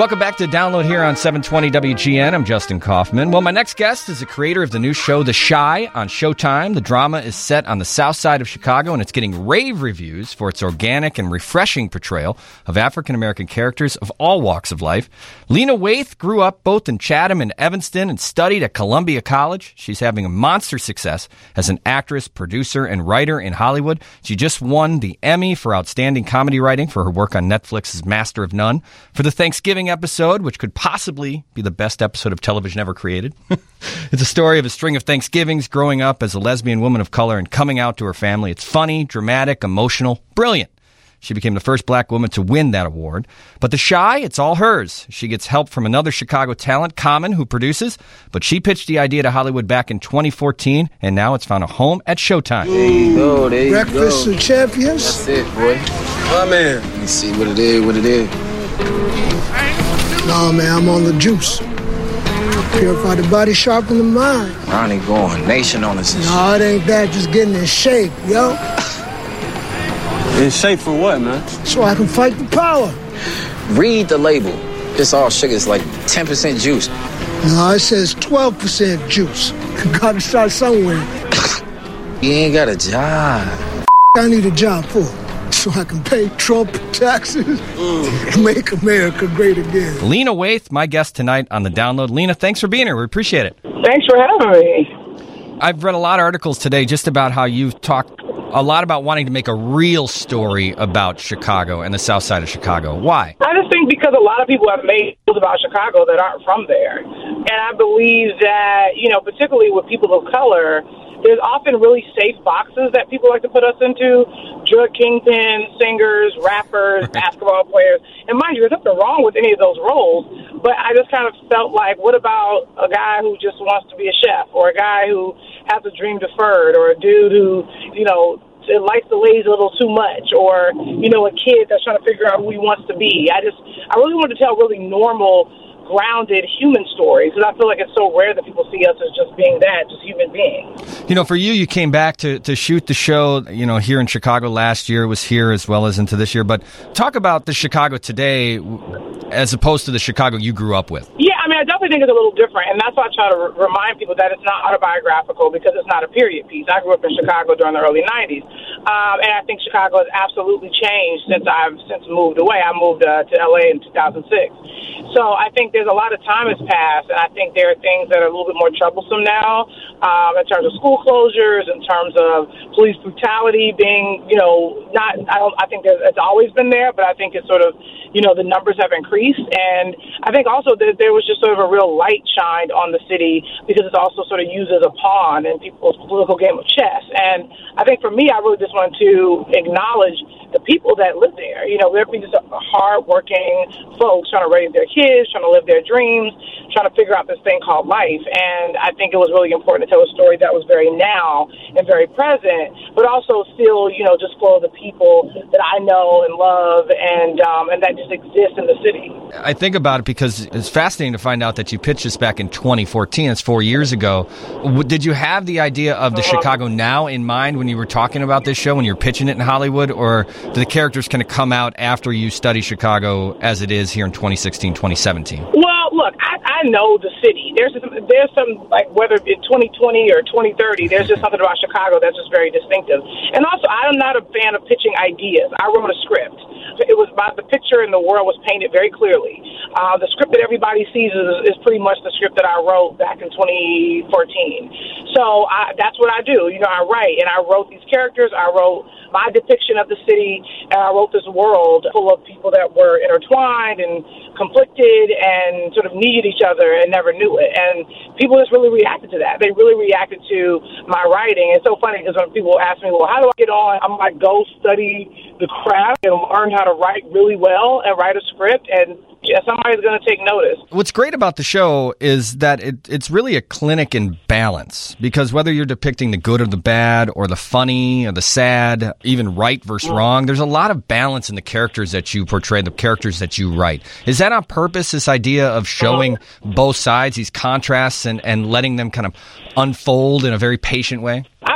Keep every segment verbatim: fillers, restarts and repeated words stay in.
Welcome back to Download here on seven twenty W G N. I'm Justin Kaufman. Well, my next guest is the creator of the new show, The Chi, on Showtime. The drama is set on the south side of Chicago, and it's getting rave reviews for its organic and refreshing portrayal of African-American characters of all walks of life. Lena Waithe grew up both in Chatham and Evanston and studied at Columbia College. She's having a monster success as an actress, producer, and writer in Hollywood. She just won the Emmy for Outstanding Comedy Writing for her work on Netflix's Master of None. For the Thanksgiving episode, which could possibly be the best episode of television ever created. It's a story of a string of Thanksgivings growing up as a lesbian woman of color and coming out to her family. It's funny, dramatic, emotional, brilliant. She became the first black woman to win that award. But The Chi, it's all hers. She gets help from another Chicago talent, Common, who produces. But she pitched the idea to Hollywood back in twenty fourteen, and now it's found a home at Showtime. There you go, there you Breakfast go. of Champions. That's it, boy. My man. Let me see what it is, what it is. No, man, I'm on the juice. Purify the body, sharpen the mind. Ronnie going nation on us. No, it ain't that. Just getting in shape, yo. In shape for what, man? So I can fight the power. Read the label. It's all sugar. It's like ten percent juice. No, it says twelve percent juice. Gotta start somewhere. You ain't got a job. I need a job for so I can pay Trump taxes and make America great again. Lena Waithe, my guest tonight on The Download. Lena, thanks for being here. We appreciate it. Thanks for having me. I've read a lot of articles today just about how you've talked a lot about wanting to make a real story about Chicago and the south side of Chicago. Why? I just think because a lot of people have made shows about Chicago that aren't from there. And I believe that, you know, particularly with people of color, there's often really safe boxes that people like to put us into. Drug kingpins, singers, rappers, basketball players. And mind you, there's nothing wrong with any of those roles. But I just kind of felt like, what about a guy who just wants to be a chef, or a guy who has a dream deferred, or a dude who, you know, likes the ladies a little too much, or, you know, a kid that's trying to figure out who he wants to be. I just, I really wanted to tell really normal, grounded human stories, and I feel like it's so rare that people see us as just being that, just human beings. You know, for you, you came back to, to shoot the show, you know, here in Chicago last year. It was here as well as into this year. But talk about the Chicago today as opposed to the Chicago you grew up with. Yeah, I mean, I definitely think it's a little different, and that's why I try to r- remind people that it's not autobiographical, because it's not a period piece. I grew up in Chicago during the early nineties, um, and I think Chicago has absolutely changed since I've since moved away. I moved uh, to L A in two thousand six. So I think there's a lot of time has passed, and I think there are things that are a little bit more troublesome now, um, in terms of school closures, in terms of police brutality being, you know, not, I don't, I think there's, it's always been there, but I think it's sort of, you know, the numbers have increased. And I think also that there was just sort of a real light shined on the city, because it's also sort of used as a pawn in people's political game of chess. And I think for me, I really just wanted to acknowledge the people that live there. You know, they're just hard-working folks trying to raise their kids, trying to live their dreams, trying to figure out this thing called life. And I think it was really important to tell a story that was very now and very present, but also still, you know, just full of the people that I know and love, and um, and that just exist in the city. I think about it because it's fascinating to find out that you pitched this back in twenty fourteen. It's four years ago. Did you have the idea of the uh-huh. Chicago now in mind when you were talking about this show, when you were pitching it in Hollywood, or do the characters kind of come out after you study Chicago as it is here in twenty sixteen, twenty seventeen? Well, look, I, I know the city. There's some, there's some, like, whether it's twenty twenty or twenty thirty, there's just something about Chicago that's just very distinctive. And also, I'm not a fan of pitching ideas. I wrote a script. It was about the picture in the world was painted very clearly. Uh, the script that everybody sees is, is pretty much the script that I wrote back in twenty fourteen. So I, that's what I do. You know, I write, and I wrote these characters. I wrote my depiction of the city, and I wrote this world full of people that were intertwined and conflicted and sort of needed each other and never knew it. And people just really reacted to that. They really reacted to my writing. It's so funny because when people ask me, well, how do I get on? I'm like, go study the craft and learn how to write really well and write a script, and yeah, somebody's going to take notice. What's great about the show is that it, it's really a clinic in balance, because whether you're depicting the good or the bad, or the funny or the sad, even right versus mm. wrong, there's a lot of balance in the characters that you portray, the characters that you write. Is that on purpose, this idea of showing mm. both sides, these contrasts, and, and letting them kind of unfold in a very patient way? I'm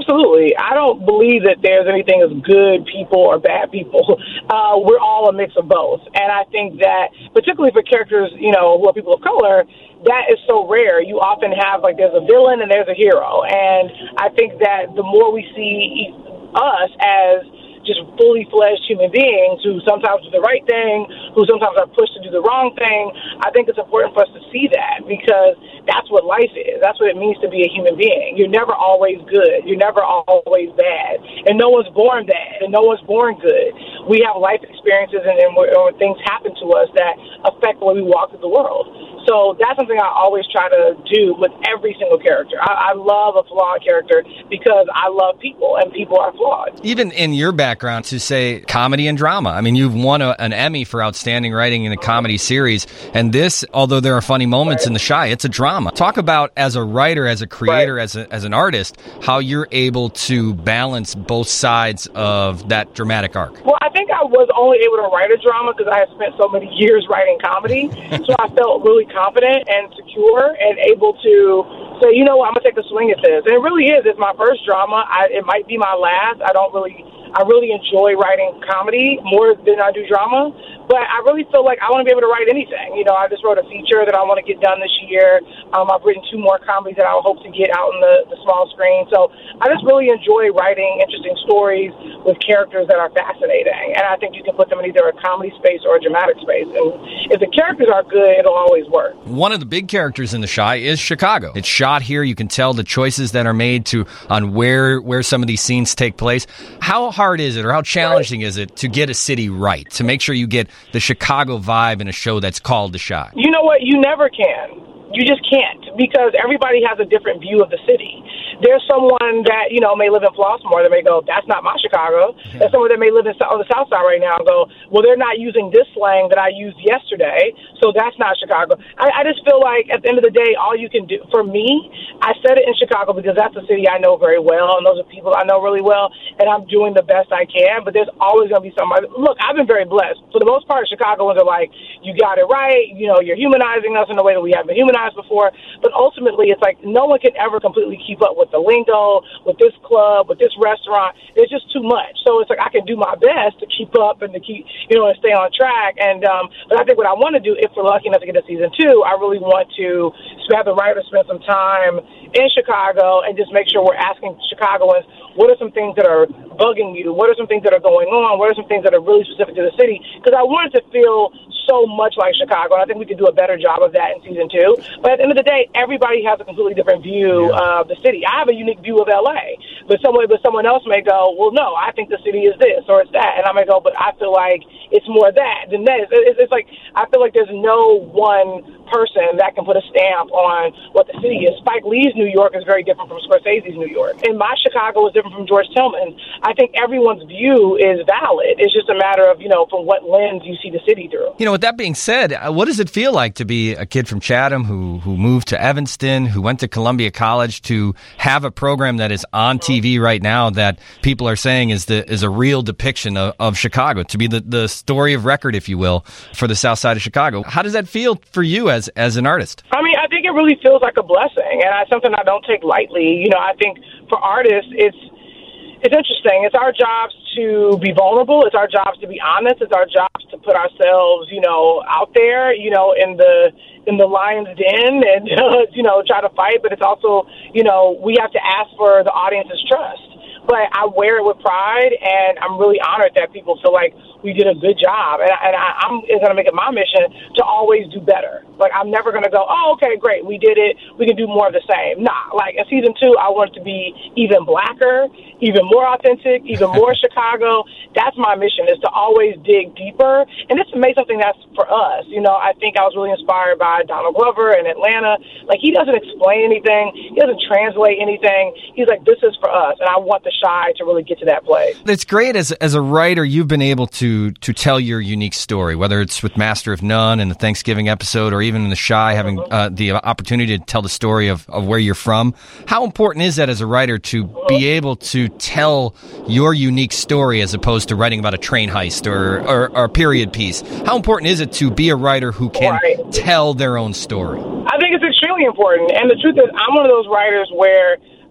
absolutely. I don't believe that there's anything as good people or bad people. Uh, we're all a mix of both. And I think that, particularly for characters, you know, who are people of color, that is so rare. You often have, like, there's a villain and there's a hero. And I think that the more we see us as just fully fledged human beings who sometimes do the right thing, who sometimes are pushed to do the wrong thing, I think it's important for us to see that, because that's what life is. That's what it means to be a human being. You're never always good. You're never always bad. And no one's born bad, and no one's born good. We have life experiences and, and, and things happen to us that affect the way we walk through the world. So that's something I always try to do with every single character. I, I love a flawed character because I love people, and people are flawed. Even in your background, to say comedy and drama. I mean, you've won a, an Emmy for outstanding writing in a comedy series, and this, although there are funny moments right. in The Chi, it's a drama. Talk about, as a writer, as a creator, right. as a, as an artist, how you're able to balance both sides of that dramatic arc. Well, I think I was only able to write a drama because I had spent so many years writing comedy, so I felt really confident and secure and able to say, you know what, I'm going to take a swing at this. And it really is. It's my first drama. I, it might be my last. I don't really, I really enjoy writing comedy more than I do drama. But I really feel like I want to be able to write anything. You know, I just wrote a feature that I want to get done this year. Um, I've written two more comedies that I hope to get out in the, the small screen. So I just really enjoy writing interesting stories with characters that are fascinating. And I think you can put them in either a comedy space or a dramatic space. And if the characters are good, it'll always work. One of the big characters in The Chi is Chicago. It's shot here. You can tell the choices that are made to on where where some of these scenes take place. How hard is it, or how challenging right. is it to get a city right, to make sure you get the Chicago vibe in a show that's called The Chi? You know what? You never can. You just can't, because everybody has a different view of the city. There's someone that, you know, may live in Flossmoor that may go, that's not my Chicago. Yeah. There's someone that may live in, on the South Side right now and go, well, they're not using this slang that I used yesterday, so that's not Chicago. I, I just feel like at the end of the day, all you can do, for me, I said it in Chicago because that's a city I know very well, and those are people I know really well, and I'm doing the best I can, but there's always going to be somebody. Look, I've been very blessed. For the most part, Chicagoans are like, you got it right, you know, you're humanizing us in a way that we haven't been humanized before, but ultimately it's like no one can ever completely keep up with the lingo, with this club, with this restaurant. It's just too much. So it's like I can do my best to keep up and to keep, you know, and stay on track. And um, but I think what I want to do, if we're lucky enough to get to season two, I really want to have the writers spend some time in Chicago and just make sure we're asking Chicagoans, what are some things that are bugging you? What are some things that are going on? What are some things that are really specific to the city? Because I want it to feel so much like Chicago, and I think we could do a better job of that in season two. But at the end of the day, everybody has a completely different view yeah. of the city. I have a unique view of L A, but someone, but someone else may go, well, no, I think the city is this or it's that, and I may go, but I feel like it's more that than that. It's, it's like I feel like there's no one person that can put a stamp on what the city is. Spike Lee's New York is very different from Scorsese's New York, and my Chicago is different from George Tillman. I think everyone's view is valid. It's just a matter of, you know, from what lens you see the city through. You know, with that being said, what does it feel like to be a kid from Chatham who who moved to Evanston, who went to Columbia College, to have a program that is on T V right now that people are saying is the is a real depiction of, of Chicago, to be the, the story of record, if you will, for the South Side of Chicago? How does that feel for you as as an artist? I mean, I think it really feels like a blessing, and it's something I don't take lightly. You know, I think for artists, it's It's interesting. It's our jobs to be vulnerable. It's our jobs to be honest. It's our jobs to put ourselves, you know, out there, you know, in the in the lion's den and, uh, you know, try to fight. But it's also, you know, we have to ask for the audience's trust. But I wear it with pride, and I'm really honored that people feel like we did a good job. And, I, and I, I'm going to make it my mission to always do better. Like, I'm never going to go, oh, okay, great, we did it, we can do more of the same. Nah, like, in season two, I want it to be even blacker, even more authentic, even more Chicago. That's my mission, is to always dig deeper. And this is something that's for us. You know, I think I was really inspired by Donald Glover in Atlanta. Like, he doesn't explain anything. He doesn't translate anything. He's like, this is for us. And I want the Chi to really get to that place. It's great as as a writer, you've been able to to tell your unique story, whether it's with Master of None and the Thanksgiving episode, or even in the Chi, having uh, the opportunity to tell the story of, of where you're from. How important is that as a writer to be able to tell your unique story as opposed to writing about a train heist or, or, or a period piece? How important is it to be a writer who can right. tell their own story? I think it's extremely important. And the truth is, I'm one of those writers where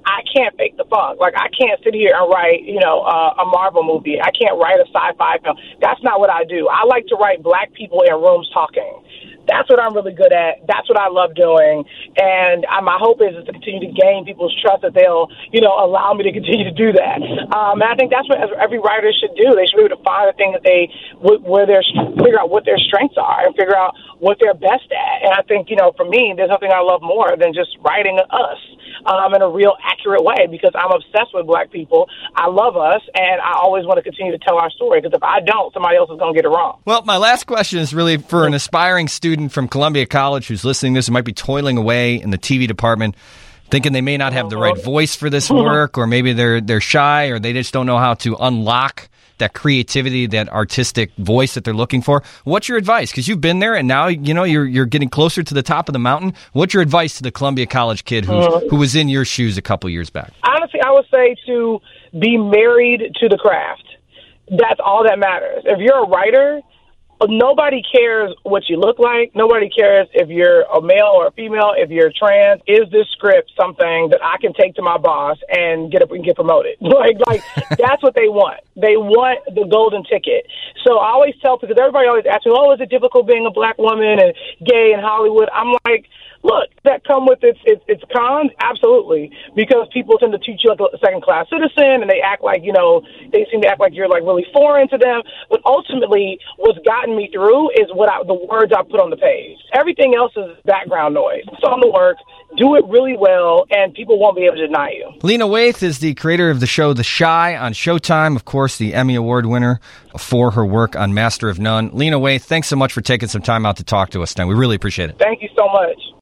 I can't fake the funk. Like, I can't sit here and write, you know, uh, a Marvel movie. I can't write a sci-fi film. That's not what I do. I like to write black people in rooms talking. That's what I'm really good at. That's what I love doing. And uh, my hope is, is to continue to gain people's trust that they'll, you know, allow me to continue to do that. Um, and I think that's what every writer should do. They should be able to find the thing that they, where they're, figure out what their strengths are and figure out what they're best at. And I think, you know, for me, there's nothing I love more than just writing us um, in a real accurate way, because I'm obsessed with black people. I love us, and I always want to continue to tell our story, because if I don't, somebody else is going to get it wrong. Well, my last question is really for an aspiring student from Columbia College who's listening to this, who might be toiling away in the T V department, thinking they may not have the right voice for this work, or maybe they're they're shy, or they just don't know how to unlock that creativity, that artistic voice that they're looking for. What's your advice? Because you've been there, and now you know you're you're getting closer to the top of the mountain. What's your advice to the Columbia College kid who's, uh, who was in your shoes a couple years back? Honestly, I would say to be married to the craft. That's all that matters. If you're a writer, nobody cares what you look like. Nobody cares if you're a male or a female, if you're trans. Is this script something that I can take to my boss and get up and get promoted? Like, like that's what they want. They want the golden ticket. So I always tell, because everybody always asks me, oh, is it difficult being a black woman and gay in Hollywood? I'm like, look, that come with its, its its cons, absolutely, because people tend to treat you like a second-class citizen, and they act like, you know, they seem to act like you're, like, really foreign to them. But ultimately, what's gotten me through is what I, the words I put on the page. Everything else is background noise. It's on the work. Do it really well, and people won't be able to deny you. Lena Waithe is the creator of the show The Chi on Showtime, of course, the Emmy Award winner for her work on Master of None. Lena Waithe, thanks so much for taking some time out to talk to us tonight. We really appreciate it. Thank you so much.